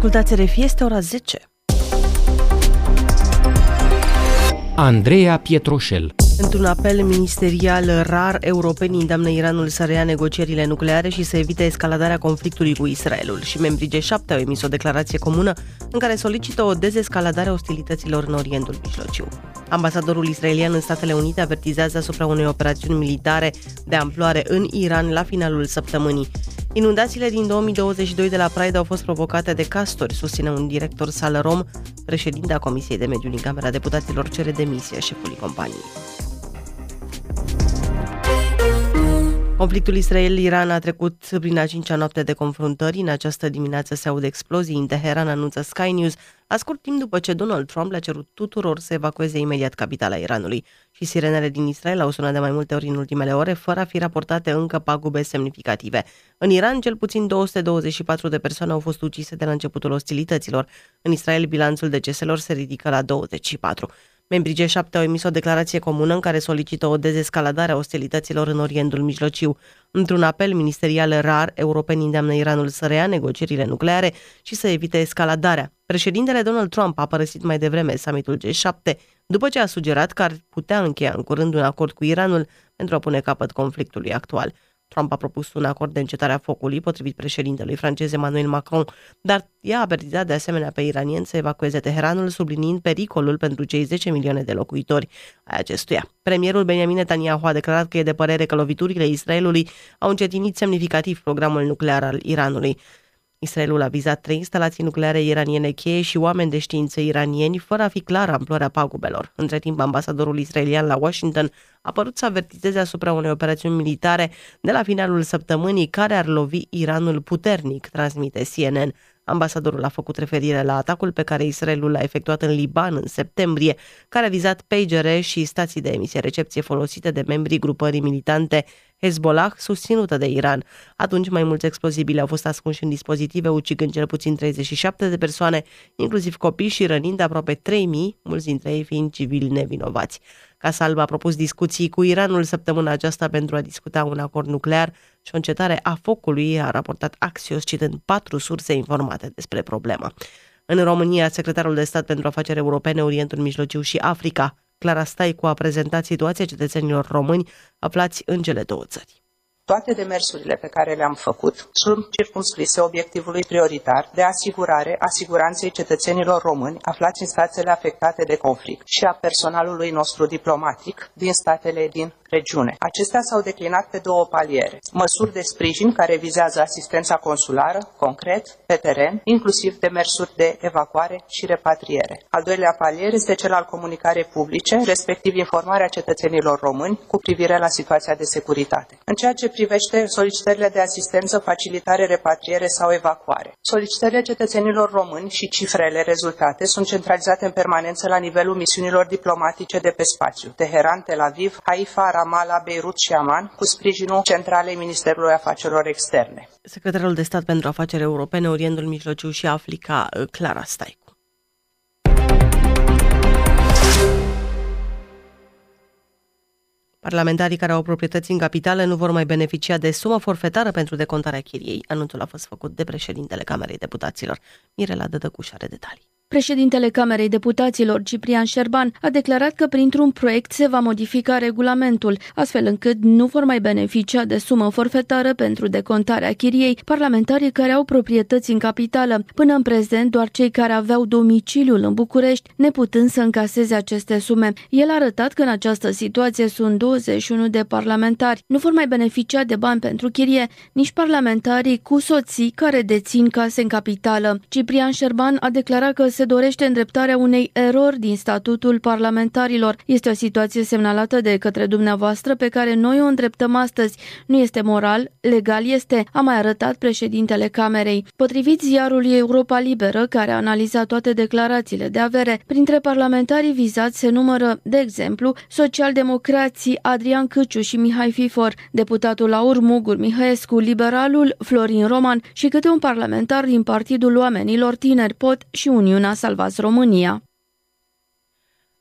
Ascultați RFI, este ora 10. Andreea Pietroșel. Într-un apel ministerial rar, europenii îndeamnă Iranul să reia negocierile nucleare și să evite escaladarea conflictului cu Israelul. Și membrii G7 au emis o declarație comună în care solicită o dezescaladare a ostilităților în Orientul Mijlociu. Ambasadorul israelian în Statele Unite avertizează asupra unei operațiuni militare de amploare în Iran la finalul săptămânii. Inundațiile din 2022 de la Pride au fost provocate de castori, susține un director Salrom. Președinta Comisiei de Mediu din Camera Deputaților cere demisia șefului companiei. Conflictul Israel-Iran a trecut prin a 5-a noapte de confruntări. În această dimineață se aud explozii în Teheran, anunță Sky News, la scurt timp după ce Donald Trump le-a cerut tuturor să evacueze imediat capitala Iranului. Și sirenele din Israel au sunat de mai multe ori în ultimele ore, fără a fi raportate încă pagube semnificative. În Iran, cel puțin 224 de persoane au fost ucise de la începutul ostilităților. În Israel, bilanțul deceselor se ridică la 24. Membrii G7 au emis o declarație comună în care solicită o dezescaladare a ostilităților în Orientul Mijlociu. Într-un apel ministerial rar, europenii îndeamnă Iranul să reia negocierile nucleare și să evite escaladarea. Președintele Donald Trump a părăsit mai devreme summitul G7 după ce a sugerat că ar putea încheia în curând un acord cu Iranul pentru a pune capăt conflictului actual. Trump a propus un acord de încetare a focului, potrivit președintelui francez Emmanuel Macron, dar i-a avertizat de asemenea pe iranieni să evacueze Teheranul, subliniind pericolul pentru cei 10 milioane de locuitori ai acestuia. Premierul Benjamin Netanyahu a declarat că e de părere că loviturile Israelului au încetinit semnificativ programul nuclear al Iranului. Israelul a vizat 3 instalații nucleare iraniene cheie și oameni de știință iranieni, fără a fi clară amploarea pagubelor. Între timp, ambasadorul israelian la Washington a părut să avertizeze asupra unei operațiuni militare de la finalul săptămânii care ar lovi Iranul puternic, transmite CNN. Ambasadorul a făcut referire la atacul pe care Israelul l-a efectuat în Liban în septembrie, care a vizat pagere și stații de emisie-recepție folosite de membrii grupării militante Hezbollah, susținută de Iran. Atunci, mai mulți explozibili au fost ascunși în dispozitive, ucigând cel puțin 37 de persoane, inclusiv copii, și rănind aproape 3.000, mulți dintre ei fiind civili nevinovați. Casa Albă a propus discuții cu Iranul săptămâna aceasta pentru a discuta un acord nuclear și o încetare a focului, a raportat Axios, citând 4 surse informate despre problemă. În România, secretarul de stat pentru afaceri europene, Orientul Mijlociu și Africa, Clara Staicu, a prezentat situația cetățenilor români aflați în cele două țări. Toate demersurile pe care le-am făcut sunt circumscrise obiectivului prioritar de asigurare a siguranței cetățenilor români aflați în statele afectate de conflict și a personalului nostru diplomatic din statele din regiune. Acestea s-au declinat pe 2 paliere. Măsuri de sprijin care vizează asistența consulară, concret, pe teren, inclusiv demersuri de evacuare și repatriere. Al doilea palier este cel al comunicării publice, respectiv informarea cetățenilor români cu privire la situația de securitate. În ceea ce privește solicitările de asistență, facilitare, repatriere sau evacuare. Solicitările cetățenilor români și cifrele rezultate sunt centralizate în permanență la nivelul misiunilor diplomatice de pe spațiu: Teheran, Tel Aviv, Haifa, Ramallah, Beirut și Amman, cu sprijinul Centralei Ministerului Afacerilor Externe. Secretarul de stat pentru afaceri europene, Orientul Mijlociu și Africa, Clara Staicu. Parlamentarii care au proprietăți în capitală nu vor mai beneficia de sumă forfetară pentru decontarea chiriei. Anunțul a fost făcut de președintele Camerei Deputaților. Mirela Dădăcuș are detalii. Președintele Camerei Deputaților, Ciprian Șerban, a declarat că printr-un proiect se va modifica regulamentul, astfel încât nu vor mai beneficia de sumă forfetară pentru decontarea chiriei parlamentarii care au proprietăți în capitală. Până în prezent, doar cei care aveau domiciliul în București, neputând să încaseze aceste sume. El a arătat că în această situație sunt 21 de parlamentari. Nu vor mai beneficia de bani pentru chirie nici parlamentarii cu soții care dețin case în capitală. Ciprian Șerban a declarat că se dorește îndreptarea unei erori din statutul parlamentarilor. Este o situație semnalată de către dumneavoastră pe care noi o îndreptăm astăzi. Nu este moral, legal este, a mai arătat președintele Camerei. Potrivit ziarului Europa Liberă, care a analizat toate declarațiile de avere, printre parlamentarii vizați se numără, de exemplu, socialdemocrații Adrian Căciu și Mihai Fifor, deputatul Aur Mugur Mihăescu, liberalul Florin Roman și câte un parlamentar din Partidul Oamenilor Tineri Pot și Uniunea Salvați România.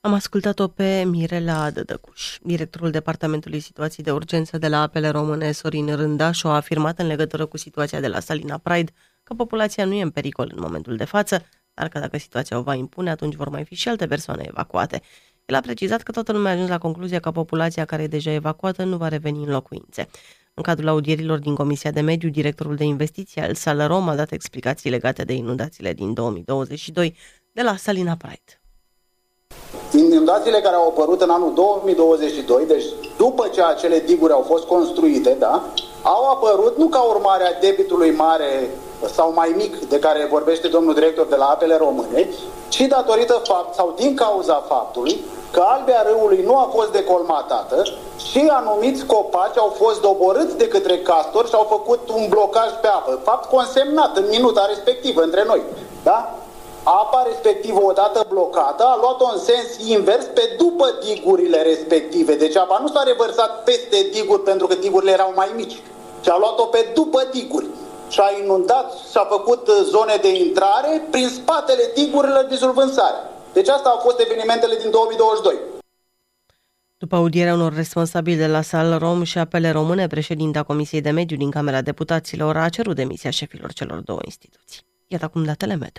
Am ascultat-o pe Mirela Dădăcuș. Directorul Departamentului Situații de Urgență de la Apele Române, Sorin Rândaș, a afirmat în legătură cu situația de la Salina Pride că populația nu e în pericol în momentul de față, dar că dacă situația o va impune, atunci vor mai fi și alte persoane evacuate. El a precizat că toată lumea a ajuns la concluzia că populația care e deja evacuată nu va reveni în locuințe. În cadrul audierilor din Comisia de Mediu, directorul de investiții al Salarom a dat explicații legate de inundațiile din 2022 de la Salina Pride. Inundațiile care au apărut în anul 2022, deci după ce acele diguri au fost construite, da, au apărut nu ca urmare a debitului mare sau mai mic de care vorbește domnul director de la Apele Române, ci datorită sau din cauza faptului că albia râului nu a fost decolmatată și anumiți copaci au fost doborâți de către castori și au făcut un blocaj pe apă. Fapt consemnat în minuta respectivă între noi. Da? Apa respectivă, odată blocată, a luat-o în sens invers pe după digurile respective. Deci apa nu s-a revărsat peste diguri pentru că digurile erau mai mici, ci a luat-o pe după diguri. Și a inundat și a făcut zone de intrare prin spatele digurilor dizolvând sarea. Deci asta au fost evenimentele din 2022. După audierea unor responsabili de la Salrom și Apele Române, președinta Comisiei de Mediu din Camera Deputaților a cerut demisia șefilor celor două instituții. Iată acum datele meteo.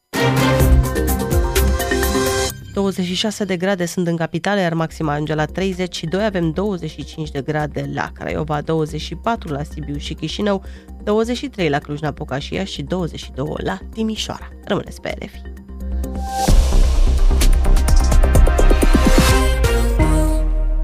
26 de grade sunt în capitală, iar maxima ajunge la 32, avem 25 de grade la Craiova, 24 la Sibiu și Chișinău, 23 la Cluj-Napoca și Iași și 22 la Timișoara. Rămâneți pe RFI.